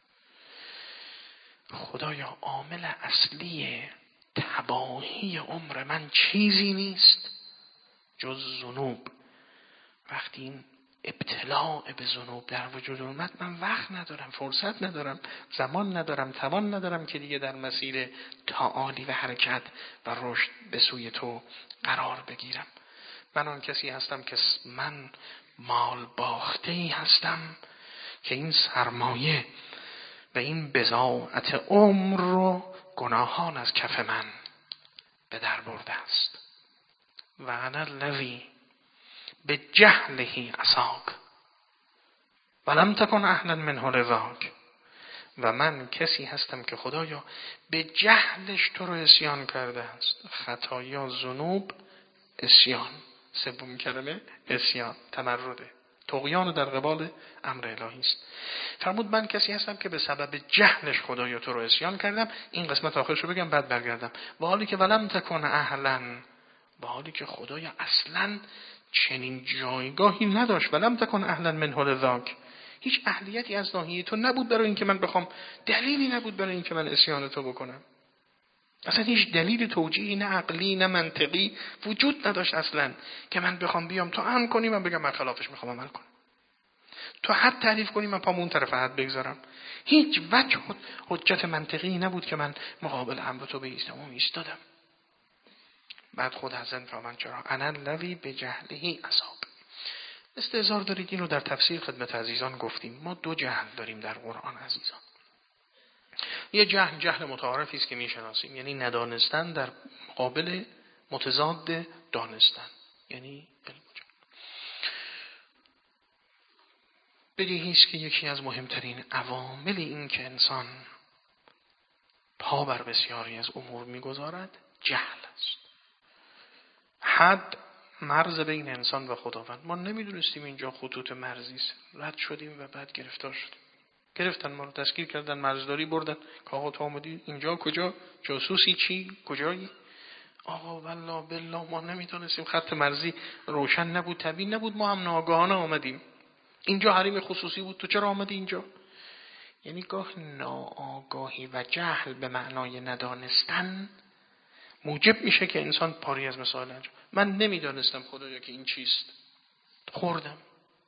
خدایا عامل اصلی تباهی عمر من چیزی نیست جز ذنوب. وقتی این ابتلاع به ذنوب در وجود اومد، من وقت ندارم، فرصت ندارم، زمان ندارم، توان ندارم که دیگه در مسیر تعالی و حرکت و رشد به سوی تو قرار بگیرم. من آن کسی هستم که من مال باخته‌ای هستم که این سرمایه و این بضاعت عمر رو گناهان از کف من به در برده است. و انا الذی به جهله عصاک ولم تکن اهلا منه لذاک، و من کسی هستم که خدایا به جهلش تو رو عصیان کرده است. خطایا، ذنوب، عصیان. سوم کلمه عصیان، تمرده، طغیان در قبال امر الهی است. فرمود من کسی هستم که به سبب جهلش خدایا تو رو عصیان کردم. این قسمت آخرش رو بگم بعد برگردم. و حالی که ولم تکن اهلا، و حالی که خدایا اصلا چنین جایگاهی نداشت. ولم تکن اهلا منه لذاک، هیچ اهلیتی از ناحیه تو نبود برای اینکه من بخوام، دلیلی نبود برای اینکه من عصیان تو بکنم. اصلا هیچ دلیل توجیهی، نه عقلی نه منطقی وجود نداشت اصلا که من بخوام بیام تو امر کنی من بگم من خلافش میخوام عمل کنم، تو حد تعریف کنی من پامون طرف حد بگذارم. هیچ وجه حجت منطقی نبود که من مقابل امر تو بایستم و ایستادم. بعد خود حسن فرمان چرا انا الذی به جهله عصاک. استعذار دارید، این رو در تفسیر خدمت عزیزان گفتیم. ما دو جهل داریم در قرآن عزیزان. یه جهل متعارفی است که میشناسیم، یعنی ندانستن در مقابل متضاد دانستن، یعنی علم. بدیهی است که یکی از مهمترین عوامل این که انسان پا بر بسیاری از امور میگذارد جهل است. حد، مرز بین انسان و خداوند. ما نمیدونستیم اینجا خطوط مرزی است، رد شدیم و بعد گرفتار شدیم. گرفتن ما رو، دستگیر کردن، مرزداری بردن که آقا تو آمدی اینجا کجا؟ جاسوسی چی؟ کجایی؟ آقا والله بالله ما نمیدونستیم، خط مرزی روشن نبود، طبیعی نبود، ما هم ناگهانه آمدیم. اینجا حریم خصوصی بود، تو چرا آمدی اینجا؟ یعنی گاه ناآگاهی و جهل به معنای ندانستن موجب میشه که انسان پاری از مسائل انجام. من نمیدانستم خدایا که این چیست، خوردم.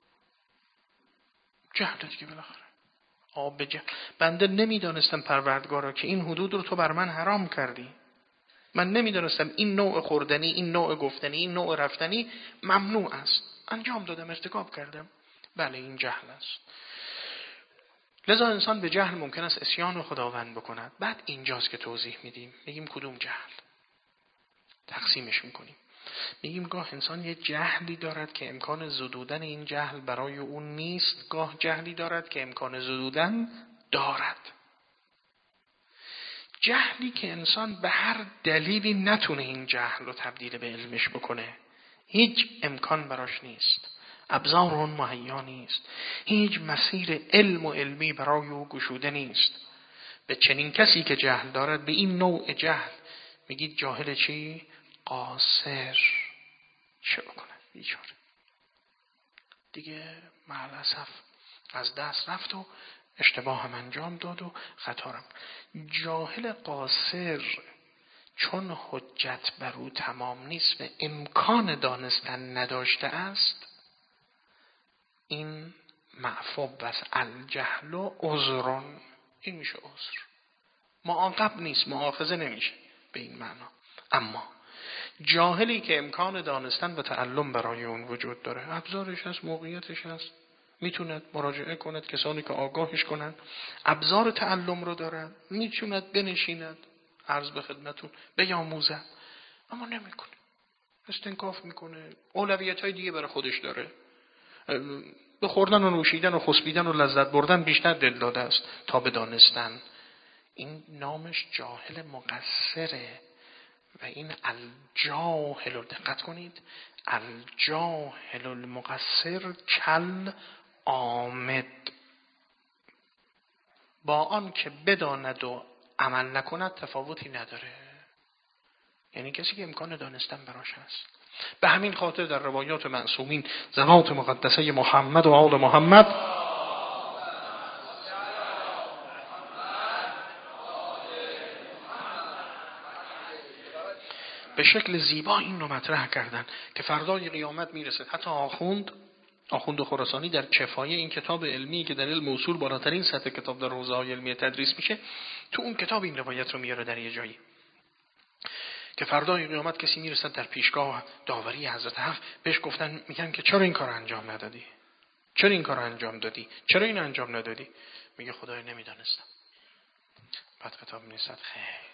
جهل دیگه بالاخره. آب جهل. بنده نمیدانستم پروردگارا که این حدود رو تو بر من حرام کردی. من نمیدانستم این نوع خوردنی، این نوع گفتنی، این نوع رفتنی ممنوع است. انجام دادم، ارتکاب کردم. بله این جهل است. لذا انسان به جهل ممکن است عصیان خداوند بکند. بعد اینجاست که توضیح میدیم، میگیم کدوم جهل، تقسیمش میکنیم. میگیم گاه انسان یه جهلی دارد که امکان زدودن این جهل برای اون نیست، گاه جهلی دارد که امکان زدودن دارد. جهلی که انسان به هر دلیلی نتونه این جهل رو تبدیل به علمش بکنه، هیچ امکان براش نیست، ابزار اون مهیا نیست، هیچ مسیر علم و علمی برای او گشوده نیست. به چنین کسی که جهل دارد، به این نوع جهل میگید جاهل چی؟ قاصر. چه بکنه بیچاره؟ دیگه معلاسف از دست رفت و اشتباه هم انجام داد و خطارم. جاهل قاصر چون حجت بر او تمام نیست و امکان دانستن نداشته است، این معفو بس الجهل و عذرون، این میشه عذر، معاقب نیست، مؤاخذه نمیشه به این معنا. اما جاهلی که امکان دانستن و تعلم برای اون وجود داره، ابزارش هست، موقعیتش هست، میتوند مراجعه کند، کسانی که آگاهش کنند، ابزار تعلم رو دارن، میتوند بنشیند، عرض به خدمتون بیاموزد، اما نمیکنه، استنکاف میکنه، اولویت‌های دیگه برای خودش داره، به خوردن و نوشیدن و خسبیدن و لذت بردن بیشتر دل داده است تا به دانستن. این نامش جاهل مقصره. و این الجاهل، دقت کنید، الجاهل المقصر کل عامد، با آن که بداند و عمل نکند تفاوتی نداره. یعنی کسی که امکان دانستن براش هست. به همین خاطر در روایات معصومین، ذوات مقدسه محمد و آل محمد، به شکل زیبا این رو مطرح کردن که فردای قیامت میرسه حتی آخوند خراسانی در کفایه، این کتاب علمی که در علم اصول بالاترین سطح کتاب در حوزه‌های علمی تدریس میشه، تو اون کتاب این روایت رو میاره در یه جایی که فردای قیامت کسی میرسه در پیشگاه داوری حضرت حق، بهش گفتن، میگن که چرا این کار انجام ندادی؟ چرا این کار انجام دادی؟ چرا این انجام ندادی؟ میگه خدای نمیدانستم. بعد کتاب می‌نویسد خیر،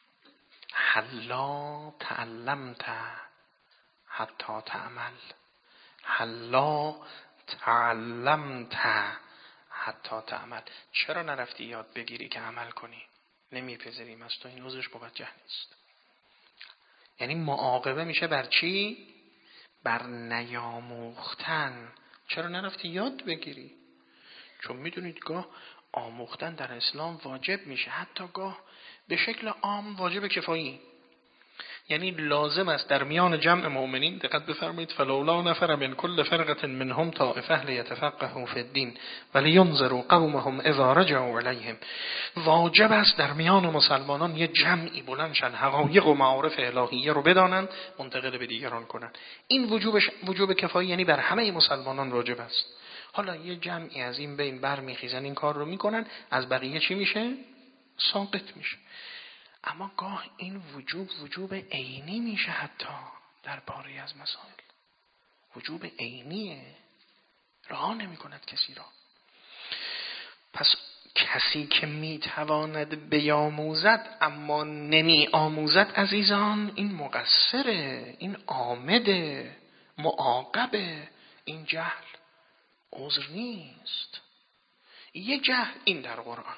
حلا تعلمت حتی تعمل، حلا تعلمت حتی تعمل. چرا نرفتی یاد بگیری که عمل کنی؟ نمیپذیریم از تو، این عذرش موجه نیست. یعنی معاقبه میشه بر چی؟ بر نیاموختن. چرا نرفتی یاد بگیری؟ چون میدونید گاه آموختن در اسلام واجب میشه، حتی گاه به شکل عام واجب کفایی. یعنی لازم است در میان جمع مؤمنین، دقت بفرمایید، فلولا نفر من كل فرقة منهم طائفة لیتفقهوا فی الدین ولینذروا قومهم اذا رجعوا الیهم. واجب است در میان مسلمانان یه جمعی بلند شن، حقایق و معارف الهیه رو بدانند، منتقل به دیگران کنند. این وجوب کفایی، یعنی بر همه مسلمانان واجب است. حالا یه جمعی از این بین برمیخیزن این کار رو میکنن، از بقیه چی میشه؟ ساقط میشه. اما گاه این وجوب عینی میشه، حتی در باری از مسائل وجوب عینیه، رها نمی کند کسی را. پس کسی که میتواند بیاموزد اما نمی آموزد، عزیزان، این مقصره، این عامده، معاقبه. این جهل عذر نیست. یه جهل این در قرآن.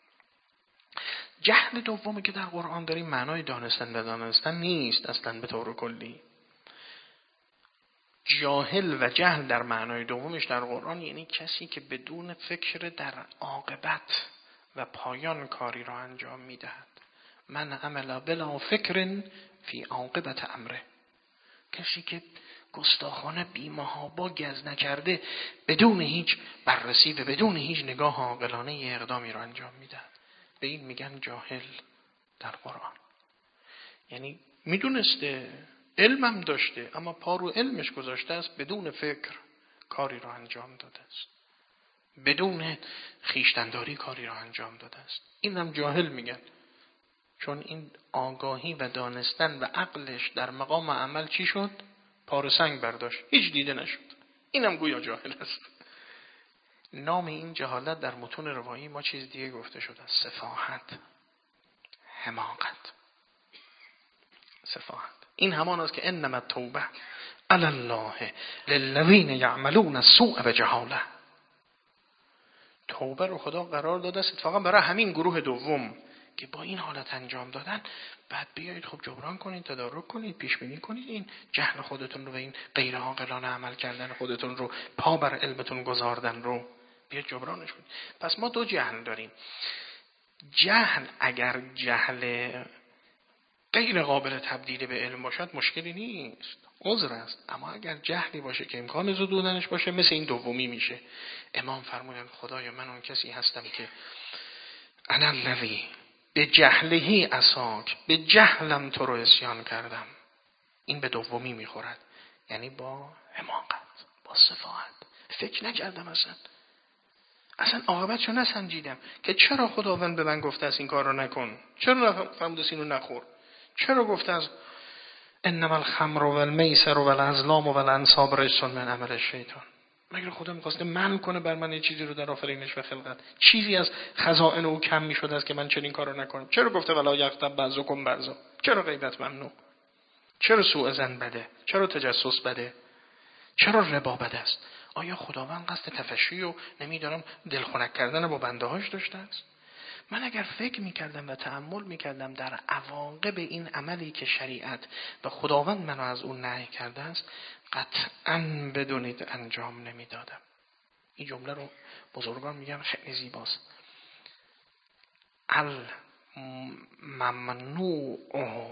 جهل دومی که در قرآن داریم معنای دانستن ندانستن نیست اصلا به طور کلی. جاهل و جهل در معنای دومش در قرآن یعنی کسی که بدون فکر در عاقبت و پایان کاری را انجام میدهد. من عمل بلا فکر فی عاقبت امره. کسی که گستاخانه بی‌محابا گز نکرده، بدون هیچ بررسی و بدون هیچ نگاه عاقلانه اقدامی را انجام میدهد، به این میگن جاهل در قرآن. یعنی میدونسته، علمم داشته، اما پا رو علمش گذاشته است، بدون فکر کاری را انجام داده است، بدون خویشتن‌داری کاری را انجام داده است. اینم جاهل میگن، چون این آگاهی و دانستن و عقلش در مقام عمل چی شد؟ پاره سنگ برداشت، هیچ دیده نشد. اینم گویا جاهل است. نام این جهالت در متون روایی ما چیز دیگه گفته شده است: سفاهت، حماقت. سفاهت این همان است که انما التوبه علی الله للذین یعملون السوء بجهاله. توبه رو خدا قرار داده است اتفاقا برای همین گروه دوم که با این حالت انجام دادن، بعد بیایید خب جبران کنید، تدارک کنید، پیش بینی کنید این جهل خودتون رو و این غیر عاقلانه عمل کردن خودتون رو، پا بر علمتون گذاردن رو بیایید جبرانش کنید. پس ما دو جهل داریم. جهل اگر جهل غیر قابل تبدیل به علم باشد مشکلی نیست، عذر است. اما اگر جهلی باشه که امکان زدودنش باشه، مثل این دومی میشه. امام فرمودن خدایا من اون کسی هستم که انا الذی به جهلهی عصاک، به جهلم تو رو عصیان کردم. این به دومی میخورد، یعنی با حماقت، با سفاهت. فکر نکردم اصلا عاقبتشو نسنجیدم که چرا خداوند به من گفته است این کار رو نکن، چرا فرموده است اینو نخور، چرا گفته است انما الخمر والمیسر والازلام والانصاب رجس من عمل الشیطان. مگر خدا می‌خواسته من کنه بر من یه چیزی رو در آفرینش و خلقت؟ چیزی از خزائن او کم می‌شد است که من چنین کارو نکنم؟ چرا گفته ولا یغتب بعضکم بعضا؟ چرا غیبت ممنوع؟ چرا سوء ظن بده؟ چرا تجسس بده؟ چرا ربا بده است؟ آیا خداوند قصد تفشی و نمیدارم دلخنک کردن با بنده‌هاش داشته است؟ من اگر فکر میکردم و تأمل میکردم در عواقب این عملی که شریعت و خداوند منو از اون نهی کرده است، قطعاً بدونید انجام نمیدادم. این جمله رو بزرگان میگن خیلی زیباست. الممنوع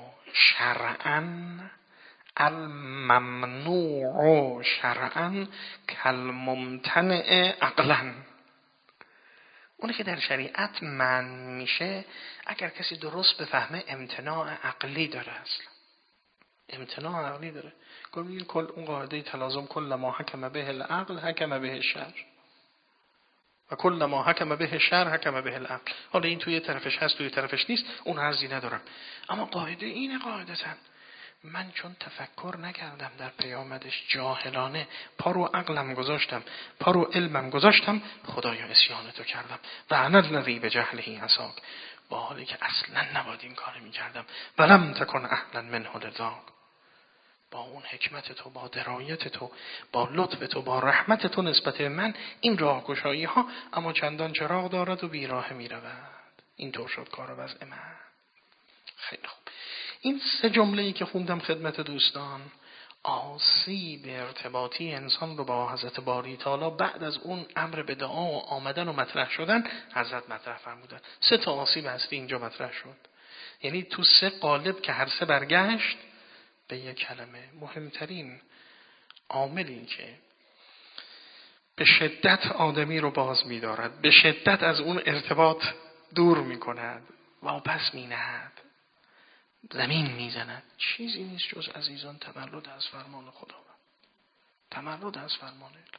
شرعاً کالممتنع عقلاً. اونی که در شریعت منع میشه، اگر کسی درست بفهمه امتناع عقلی داره. اصلا امتناع عقلی داره. کل اون قاعده تلازم کل ما حکم به العقل حکم به الشرع و کل ما حکم به الشرع حکم به العقل. حالا این توی طرفش هست توی طرفش نیست، اون عرضی ندارم. اما قاعده اینه، قاعدتاً من چون تفکر نکردم در پیامدش، جاهلانه پا رو عقلم گذاشتم، پا رو علمم گذاشتم، خدایا عصیان تو کردم. و انا الذی به جهله عصاک، با حالی که اصلا نباید این کار میکردم. ولم تکن اهلا منه لذاک، با اون حکمت تو، با درایت تو، با لطف تو، با رحمت تو نسبت به من این راهگشایی ها اما چندان چراغ دارد و بیراه میرود. این طور شد کار وضع من. خیلی خوب. این سه جمله‌ای که خوندم خدمت دوستان، آسیب ارتباطی انسان رو با حضرت باری تعالی بعد از اون امر به دعا و آمدن و مطرح شدن حضرت مطرح فرمودن. سه تا آسیب هستی اینجا مطرح شد. یعنی تو سه قالب که هر سه برگشت به یک کلمه. مهمترین عاملی که به شدت آدمی رو باز می‌دارد، به شدت از اون ارتباط دور می‌کند، واپس می‌نهد، زمین میزند، چیزی نیست جز عزیزان تمرد از فرمان خداوند. تمرد از فرمان الله.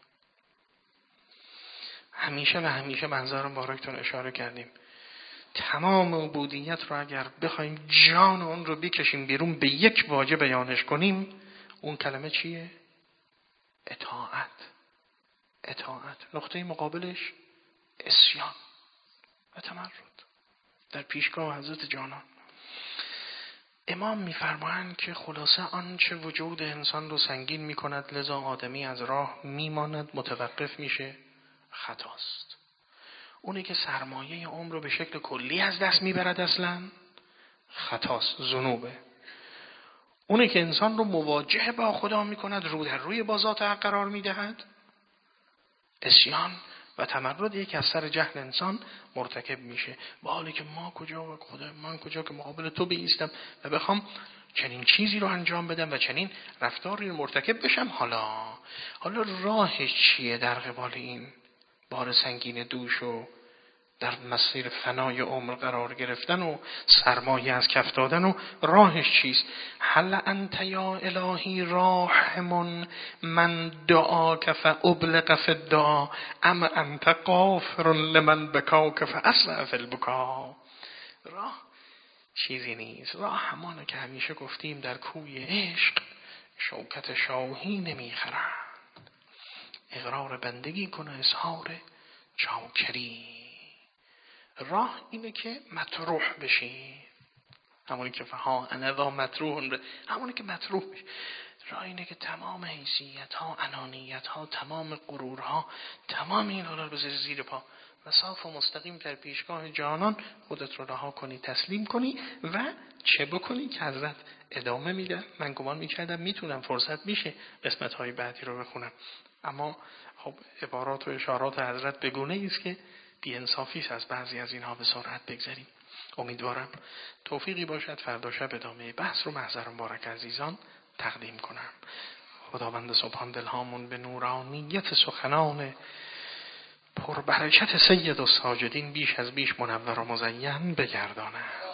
همیشه منظر مبارکتون اشاره کردیم، تمام عبودیت رو اگر بخوایم جان اون رو بکشیم بیرون به یک واژه بیانش کنیم، اون کلمه چیه؟ اطاعت. نقطه مقابلش عصیان و تمرد در پیشگاه حضرت جانان. امام می‌فرمایند که خلاصه آنچه وجود انسان رو سنگین می‌کند لذا آدمی از راه می‌ماند، متوقف میشه، خطاست. اونی که سرمایه عمر رو به شکل کلی از دست میبرد اصلا خطاست، ذنوبه. اونی که انسان رو مواجه با خدا می‌کند، رو در روی با ذات حق قرار می‌دهد، عصیان و تمرد یک از سر جهل انسان مرتکب میشه. با حالی که ما کجا و خدا من کجا که مقابل تو بایستم و بخوام چنین چیزی رو انجام بدم و چنین رفتاری رو مرتکب بشم. حالا راهش چیه در قبال این بار سنگین دوش و در مسیر فنای عمر قرار گرفتن و سرمایه از کف دادن؟ و راهش چیست؟ هل انت یا الهی راحم من دعاک فابلغ فی الدعا ام انت غافر لمن بکاک فاسرع فی البکا. راه چیزی نیست. راه همانه که همیشه گفتیم در کوی عشق شوکت شاهی نمیخرند. اقرار بندگی کن و اظهار چاکری. راه اینه که مطروح بشی، همونی که فها انذا مطروح، همونی که مطروح بشی. راه اینه که تمام حیثیت ها، انانیت ها، تمام غرور ها، تمام این رو بذاری زیر پا و صاف و مستقیم در پیشگاه جانان خودت رو رها کنی، تسلیم کنی و چه بکنی که حضرت ادامه میدن. من گمان میکردم میتونم فرصت میشه قسمت‌های بعدی رو بخونم، اما خب عبارات و اشارات حضرت به گونه‌ای است که بی‌انصافی است از بعضی از اینها به سرعت بگذریم. امیدوارم توفیقی باشد فردا شب ادامه بحث رو محضر مبارک عزیزان تقدیم کنم. خداوند سبحان دلهامون به نورانیت سخنان پربرکت سید الساجدین بیش از بیش منور و مزین بگردانه.